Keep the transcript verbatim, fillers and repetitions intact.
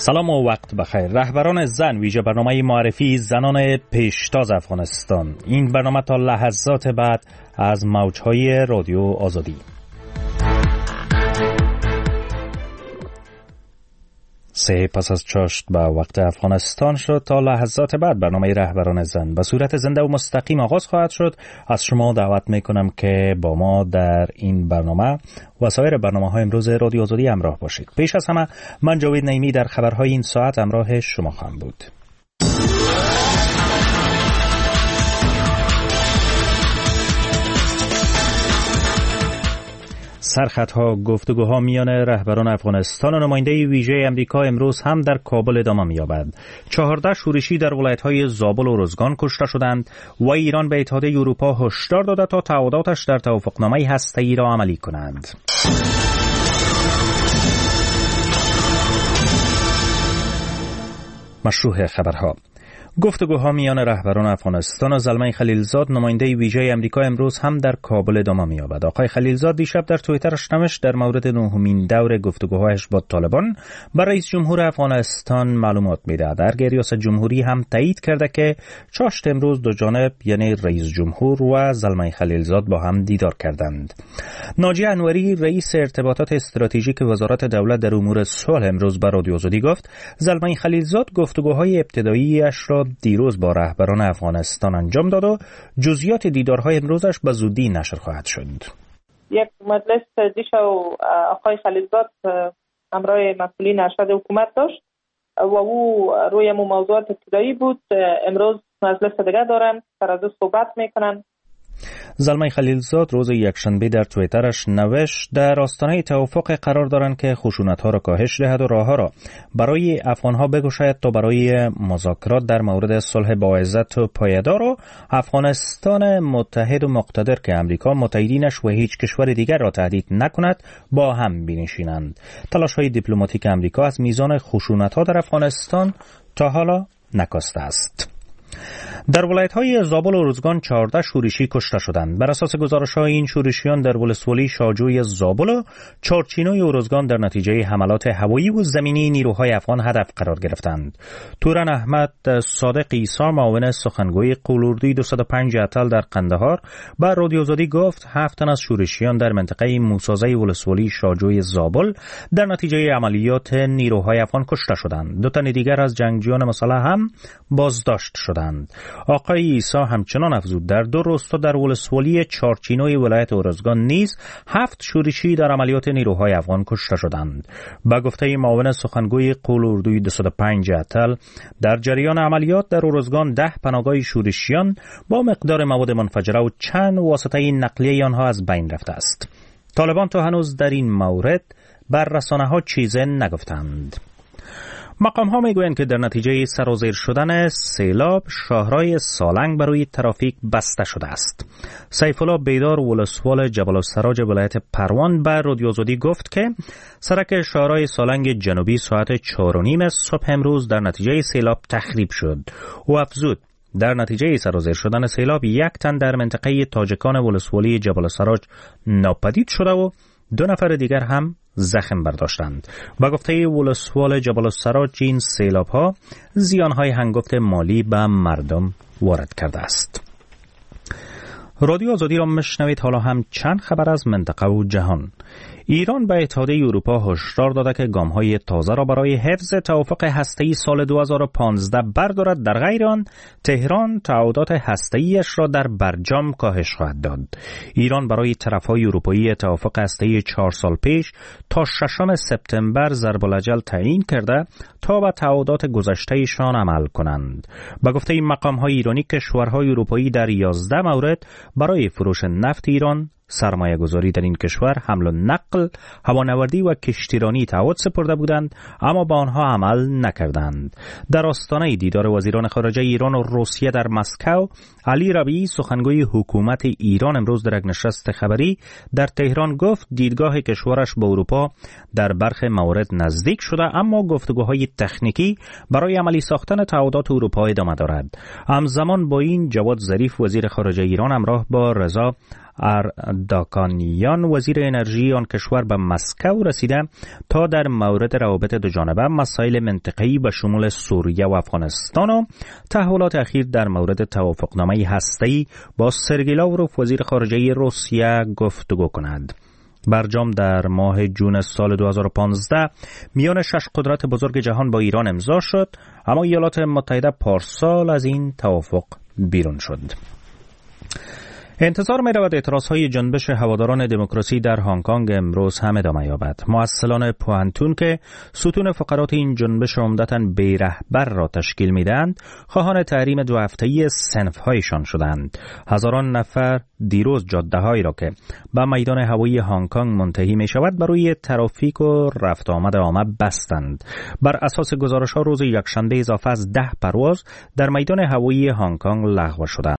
سلام و وقت بخیر. رهبران زن ویژه برنامه معرفی زنان پیشتاز افغانستان. این برنامه تا لحظات بعد از موجهای رادیو آزادی. سه پس از چاشت به وقت افغانستان شد. تا لحظات بعد برنامه رهبران زن به صورت زنده و مستقیم آغاز خواهد شد. از شما دعوت میکنم که با ما در این برنامه و سایر برنامه‌های امروز رادیو آزادی همراه باشید. پیش از همه من جاوید نعیمی در خبرهای این ساعت همراه شما خواهم بود. سرخطها گفتگوها میان رهبران افغانستان و نماینده ویژه امریکا امروز هم در کابل ادامه می‌یابد. چهارده شورشی در ولایت‌های زابل و روزگان کشته شدند و ایران به اتحادیه اروپا هشدار داده تا تعهداتش در توافقنامه هسته‌ای را عملی کنند. مشروع خبرها. گفتگوها میان رهبران افغانستان و زلمه خلیلزاد نماینده ویژه امریکا امروز هم در کابل ادامه می‌یابد. آقای خلیلزاد دیشب در توییترش نوشت در مورد نهمین دور گفتگوهایش با طالبان با رئیس جمهور افغانستان معلومات می‌دهد. در ریاست جمهوری هم تایید کرده که چاشت امروز دو جانب یعنی رئیس جمهور و زلمه خلیلزاد با هم دیدار کردند. ناجی انوری رئیس ارتباطات استراتژیک وزارت دولت در امور صلح امروز با رادیو آزادی گفت زلمه خلیلزاد گفتگوهای ابتدایی‌اش را دیروز با رهبران افغانستان انجام داد و جزئیات دیدارهای امروزش به زودی نشر خواهد شد. یک مجلس دیشب آقای خلیلزاد همراه مسئولین ارشد حکومت داشت و او روی موضوعات ابتدایی بود. امروز مجلس دیگه دارن، سر از صحبت میکنن. زلمه خلیلزاد روز یکشنبه در توییترش نوشت در آستانه توافق قرار دارند که خشونت‌ها را کاهش دهد و راه‌ها را برای افغان‌ها بگشاید تا برای مذاکرات در مورد صلح باعزت و پایدار و افغانستان متحد و مقتدر که امریکا متحدینش و هیچ کشور دیگر را تهدید نکند با هم بنشینند. تلاش‌های دیپلماتیک امریکا از میزان خشونت‌ها در افغانستان تا حالا نکاسته است. در ولایت‌های زابل و روزگان چهارده شورشی کشته شدند. بر اساس گزارش‌های این شورشیان در ولسوالی شاجوی زابل و چارچینوی و روزگان در نتیجه حملات هوایی و زمینی نیروهای افغان هدف قرار گرفتند. توران احمد صادق عیسی معاون سخنگوی قولوردوی دویست و پنج اتل در قندهار با رادیو آزادی گفت هفت تن از شورشیان در منطقه موسازه ولسوالی شاجوی زابل در نتیجه عملیات نیروهای افغان کشته شدند. دو تن دیگر از جنگجویان مسلح هم بازداشت شدند. آقای عیسی همچنان افزود در دو روستا در ولسوالی چارچینوی ولایت اورزگان نیز هفت شورشی در عملیات نیروهای افغان کشته شدند. با گفته معاون سخنگوی قولوردوی دویست و پنج اتل در جریان عملیات در اورزگان ده پناهگاه شورشیان با مقدار مواد منفجره و چند واسطه نقلیه آنها از بین رفته است. طالبان تا هنوز در این مورد بر رسانه‌ها چیزی نگفتند. مقام ها می گویند که در نتیجه سرازیر شدن سیلاب شاهرای سالنگ برای ترافیک بسته شده است. سیف الله بیدار ولسوال جبل السراج ولایت پروان به رادیو آزادی گفت که سرک شاهرای سالنگ جنوبی ساعت چهار و نیم صبح امروز در نتیجه سیلاب تخریب شد. او افزود در نتیجه سرازیر شدن سیلاب یک تن در منطقه تاجکان ولسوالی جبل السراج ناپدید شده و دو نفر دیگر هم زخم برداشتند. با گفته ولسوال جبل السراج این سیلاب ها زیانهای هنگفت مالی به مردم وارد کرده است. رادیو آزادی را میشنوید. حالا هم چند خبر از منطقه و جهان. ایران به اتحادیه اروپا هشدار داده که گام‌های تازه را برای حفظ توافق هسته‌ای سال دو هزار و پانزده بردارد. در غیر آن تهران تعهدات هسته‌ایش را در برجام کاهش خواهد داد. ایران برای طرف‌های اروپایی توافق هسته‌ای چهار سال پیش تا ششم سپتامبر ضرب الاجل تعیین کرده تا به تعهدات گذشته‌شان عمل کنند. با گفته این مقام‌های ایرانی کشورهای اروپایی در یازده مورد برای فروش نفت ایران، سرمایه گذاری در این کشور، حمل و نقل، هوانوردی و کشتیرانی تعهد سپرده بودند اما با آنها عمل نکردند. در آستانه دیدار وزیران خارجه ایران و روسیه در مسکو، علی ربیعی سخنگوی حکومت ایران امروز در یک نشست خبری در تهران گفت دیدگاه کشورش با اروپا در برخی موارد نزدیک شده اما گفتگوهای تکنیکی برای عملی ساختن تعهدات اروپا ادامه دارد. همزمان با این جواد ظریف وزیر خارجه ایران همراه با رضا اردکانیان وزیر انرژی آن کشور به مسکو رسیده تا در مورد روابط دو جانبه، مسائل منطقه‌ای به شمول سوریه و افغانستان و تحولات اخیر در مورد توافقنامه هسته‌ای با سرگئی لاوروف وزیر خارجه روسیه گفتگو کند. برجام در ماه جون سال دو هزار و پانزده میان شش قدرت بزرگ جهان با ایران امضا شد، اما ایالات متحده پارسال از این توافق بیرون شد. انتظار می رود اعتراضهای جنبش هواداران دموکراسی در هنگ کنگ امروز هم ادامه یابد. مؤسسان پوهنتون که ستون فقرات این جنبش عمدتاً بی رهبر را تشکیل میدهند، خواهان تحریم دو هفته‌ای صنف‌هایشان شدند. هزاران نفر دیروز جاده‌هایی را که به میدان هوایی هنگ کنگ منتهی می شود برای ترافیک و رفت آمد عامه بستند. بر اساس گزارش‌ها روز یکشنبه اضافه از ده پرواز در میدان هوایی هنگ کنگ لغو شدند.